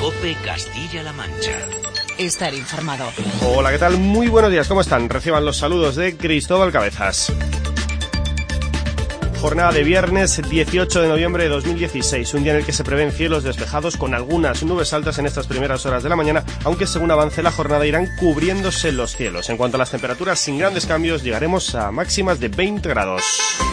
COPE Castilla-La Mancha. Estar informado. Hola, ¿qué tal? Muy buenos días, ¿cómo están? Reciban los saludos de Cristóbal Cabezas. Jornada de viernes 18 de noviembre de 2016, un día en el que se prevén cielos despejados con algunas nubes altas en estas primeras horas de la mañana, aunque según avance la jornada irán cubriéndose los cielos. En cuanto a las temperaturas, sin grandes cambios, llegaremos a máximas de 20 grados.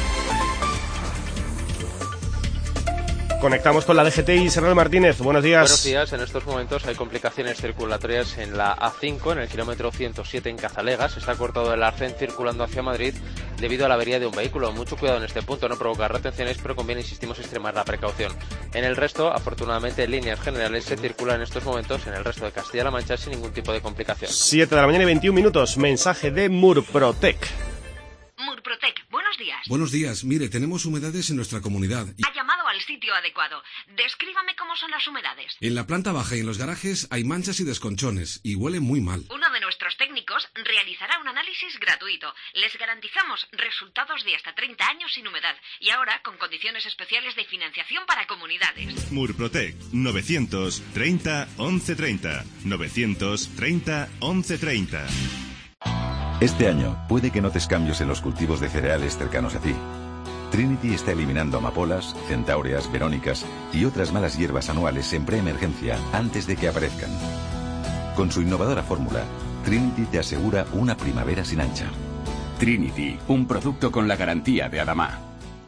Conectamos con la DGT y Israel Martínez. Buenos días. Buenos días. En estos momentos hay complicaciones circulatorias en la A5, en el kilómetro 107 en Cazalegas. Está cortado el arcén circulando hacia Madrid debido a la avería de un vehículo. Mucho cuidado en este punto, no provocar retenciones, pero conviene, insistimos, extremar la precaución. En el resto, afortunadamente, en líneas generales se circula en estos momentos en el resto de Castilla-La Mancha sin ningún tipo de complicación. 7 de la mañana y 21 minutos. Mensaje de Murprotec. Murprotec, buenos días. Buenos días. Mire, tenemos humedades en nuestra comunidad. Ha llamado al sitio adecuado. Descríbame cómo son las humedades. En la planta baja y en los garajes hay manchas y desconchones y huele muy mal. Uno de nuestros técnicos realizará un análisis gratuito. Les garantizamos resultados de hasta 30 años sin humedad y ahora con condiciones especiales de financiación para comunidades. Murprotec, 930 1130. 930 1130. Este año puede que notes cambios en los cultivos de cereales cercanos a ti. Trinity está eliminando amapolas, centáureas, verónicas y otras malas hierbas anuales en preemergencia antes de que aparezcan. Con su innovadora fórmula, Trinity te asegura una primavera sin ancha. Trinity, un producto con la garantía de Adama.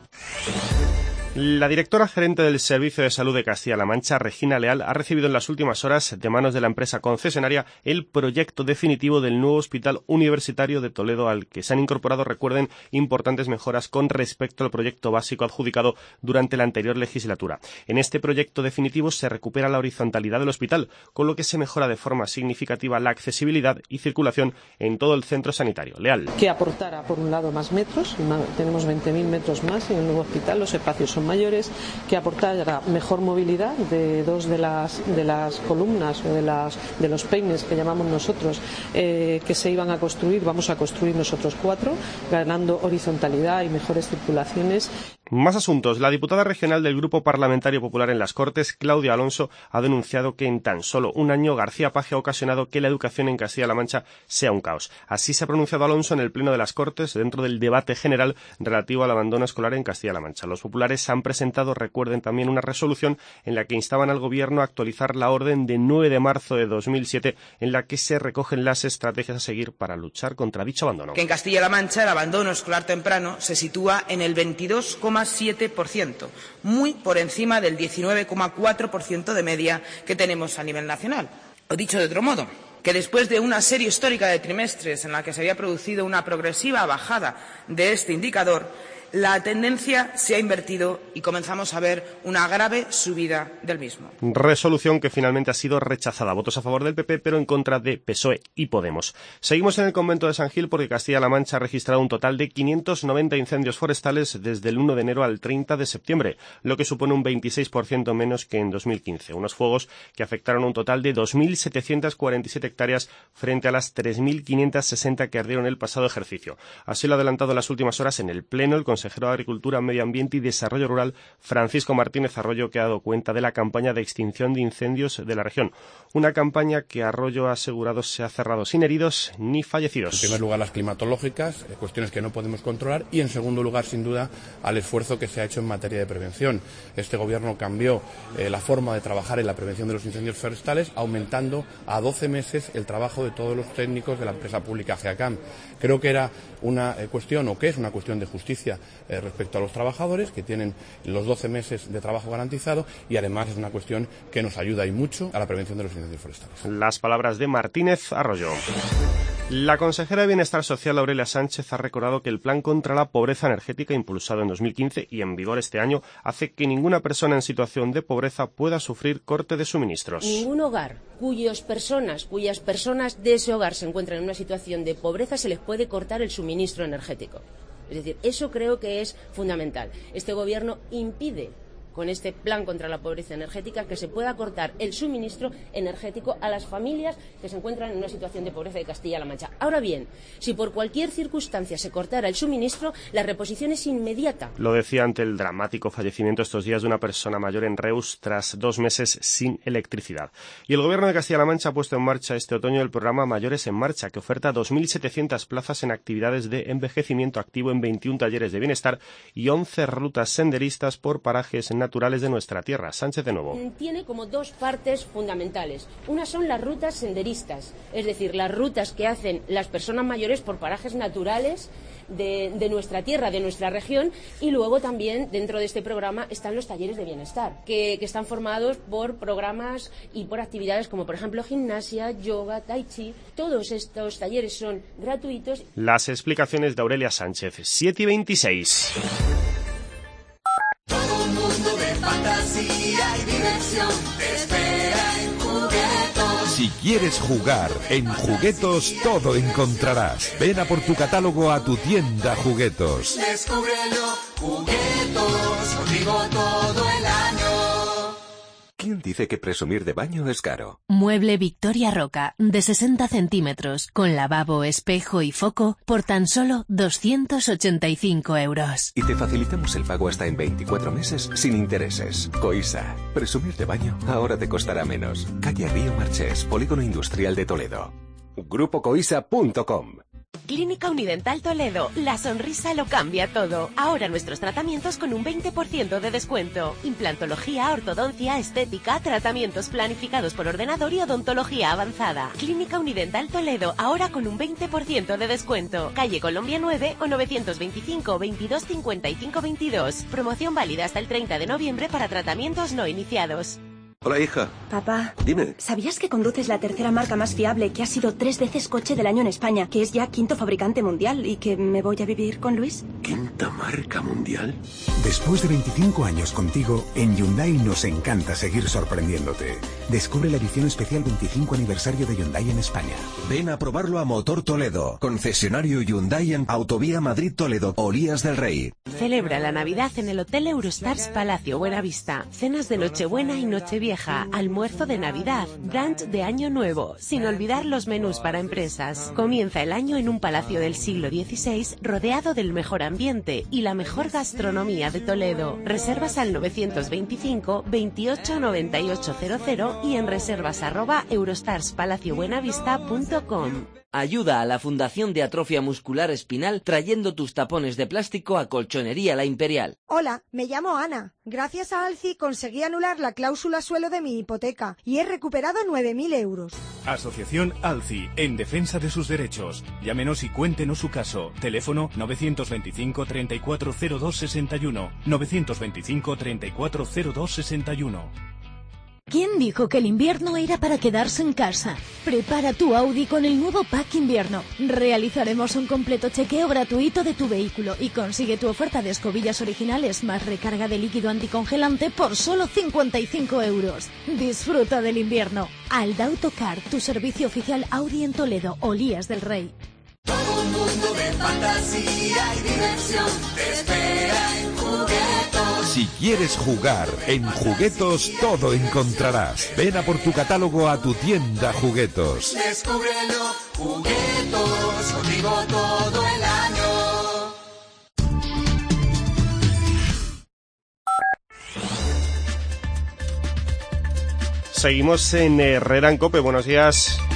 La directora gerente del Servicio de Salud de Castilla-La Mancha, Regina Leal, ha recibido en las últimas horas de manos de la empresa concesionaria el proyecto definitivo del nuevo Hospital Universitario de Toledo, al que se han incorporado, recuerden, importantes mejoras con respecto al proyecto básico adjudicado durante la anterior legislatura. En este proyecto definitivo se recupera la horizontalidad del hospital, con lo que se mejora de forma significativa la accesibilidad y circulación en todo el centro sanitario. Leal. Que aportara, por un lado, más metros, tenemos 20.000 metros más en el nuevo hospital, los espacios son mayores, que aportara mejor movilidad de dos de las columnas o de los peines que llamamos nosotros, que se iban a construir, vamos a construir nosotros 4, ganando horizontalidad y mejores circulaciones. Más asuntos. La diputada regional del Grupo Parlamentario Popular en las Cortes, Claudia Alonso, ha denunciado que en tan solo un año García Paje ha ocasionado que la educación en Castilla-La Mancha sea un caos. Así se ha pronunciado Alonso en el Pleno de las Cortes dentro del debate general relativo al abandono escolar en Castilla-La Mancha. Los populares han presentado, recuerden, también una resolución en la que instaban al Gobierno a actualizar la orden de 9 de marzo de 2007 en la que se recogen las estrategias a seguir para luchar contra dicho abandono. Que en Castilla-La Mancha el abandono escolar temprano se sitúa en el 22,7%, muy por encima del 19,4% de media que tenemos a nivel nacional. O dicho de otro modo, que después de una serie histórica de trimestres en la que se había producido una progresiva bajada de este indicador, la tendencia se ha invertido y comenzamos a ver una grave subida del mismo. Resolución que finalmente ha sido rechazada. Votos a favor del PP, pero en contra de PSOE y Podemos. Seguimos en el convento de San Gil porque Castilla-La Mancha ha registrado un total de 590 incendios forestales desde el 1 de enero al 30 de septiembre, lo que supone un 26% menos que en 2015. Unos fuegos que afectaron un total de 2.747 hectáreas frente a las 3.560 que ardieron el pasado ejercicio. Así lo ha adelantado en las últimas horas en el Pleno el consejero de Agricultura, Medio Ambiente y Desarrollo Rural, Francisco Martínez Arroyo, que ha dado cuenta de la campaña de extinción de incendios de la región. Una campaña que Arroyo ha asegurado se ha cerrado sin heridos ni fallecidos. En primer lugar, las climatológicas, cuestiones que no podemos controlar, y en segundo lugar, sin duda, al esfuerzo que se ha hecho en materia de prevención. Este Gobierno cambió la forma de trabajar en la prevención de los incendios forestales, aumentando a 12 meses el trabajo de todos los técnicos de la empresa pública GEACAM. Creo que era una cuestión, o que es una cuestión de justicia respecto a los trabajadores, que tienen los 12 meses de trabajo garantizado, y además es una cuestión que nos ayuda y mucho a la prevención de los incendios forestales. Las palabras de Martínez Arroyo. La consejera de Bienestar Social, Aurelia Sánchez, ha recordado que el plan contra la pobreza energética, impulsado en 2015 y en vigor este año, hace que ninguna persona en situación de pobreza pueda sufrir corte de suministros. Ningún hogar cuyas personas de ese hogar se encuentran en una situación de pobreza se les puede cortar el suministro energético. Es decir, eso creo que es fundamental. Este Gobierno impide con este plan contra la pobreza energética, que se pueda cortar el suministro energético a las familias que se encuentran en una situación de pobreza de Castilla-La Mancha. Ahora bien, si por cualquier circunstancia se cortara el suministro, la reposición es inmediata. Lo decía ante el dramático fallecimiento estos días de una persona mayor en Reus tras 2 meses sin electricidad. Y el Gobierno de Castilla-La Mancha ha puesto en marcha este otoño el programa Mayores en Marcha, que oferta 2.700 plazas en actividades de envejecimiento activo en 21 talleres de bienestar y 11 rutas senderistas por parajes naturales de nuestra tierra. Sánchez de nuevo. Tiene como 2 partes fundamentales. Una son las rutas senderistas, es decir, las rutas que hacen las personas mayores por parajes naturales de nuestra tierra, de nuestra región, y luego también dentro de este programa están los talleres de bienestar, que están formados por programas y por actividades como por ejemplo gimnasia, yoga, tai chi. Todos estos talleres son gratuitos. Las explicaciones de Aurelia Sánchez, 7:26. Todo un mundo de fantasía y diversión te espera en Juguetos. Si quieres jugar, en Juguetos todo encontrarás. Ven a por tu catálogo a tu tienda Juguetos. Descúbrelo, Juguetos, contigo todo el año. ¿Quién dice que presumir de baño es caro? Mueble Victoria Roca, de 60 centímetros, con lavabo, espejo y foco, por tan solo 285 €. Y te facilitamos el pago hasta en 24 meses sin intereses. Coisa. Presumir de baño ahora te costará menos. Calle Río Marchés, Polígono Industrial de Toledo. GrupoCoisa.com. Clínica Unidental Toledo, la sonrisa lo cambia todo. Ahora nuestros tratamientos con un 20% de descuento. Implantología, ortodoncia, estética, tratamientos planificados por ordenador y odontología avanzada. Clínica Unidental Toledo, ahora con un 20% de descuento. Calle Colombia 9 o 925 22 55 22. Promoción válida hasta el 30 de noviembre para tratamientos no iniciados. Hola, hija. Papá, Dime. ¿sabías que conduces la tercera marca más fiable, que ha sido 3 veces coche del año en España, que es ya 5º fabricante mundial y que me voy a vivir con Luis? ¿Quinta marca mundial? Después de 25 años contigo, en Hyundai nos encanta seguir sorprendiéndote. Descubre la edición especial 25 aniversario de Hyundai en España. Ven a probarlo a Motor Toledo, concesionario Hyundai en Autovía Madrid-Toledo, Olías del Rey. Celebra la Navidad en el Hotel Eurostars Palacio Buenavista. Cenas de Nochebuena y Nochevieja, almuerzo de Navidad, brunch de Año Nuevo, sin olvidar los menús para empresas. Comienza el año en un palacio del siglo XVI rodeado del mejor ambiente y la mejor gastronomía de Toledo. Reservas al 925 28 98 00 y en reservas@eurostarspalaciobuenavista.com. Ayuda a la Fundación de Atrofia Muscular Espinal trayendo tus tapones de plástico a Colchonería La Imperial. Hola, me llamo Ana. Gracias a Alci conseguí anular la cláusula suelo de mi hipoteca y he recuperado 9.000 euros. Asociación Alci, en defensa de sus derechos. Llámenos y cuéntenos su caso. Teléfono 925 3402 61. 925 3402 61. ¿Quién dijo que el invierno era para quedarse en casa? Prepara tu Audi con el nuevo Pack Invierno. Realizaremos un completo chequeo gratuito de tu vehículo y consigue tu oferta de escobillas originales más recarga de líquido anticongelante por solo 55 €. Disfruta del invierno. Alda Autocar, tu servicio oficial Audi en Toledo, Olías del Rey. Todo un mundo de fantasía y diversión te espera en Juguetos. Si quieres jugar, en Juguetos todo encontrarás. Ven a por tu catálogo a tu tienda Juguetos. Descúbrelo, Juguetos, contigo todo el año. Seguimos en Herrera en COPE. Buenos días.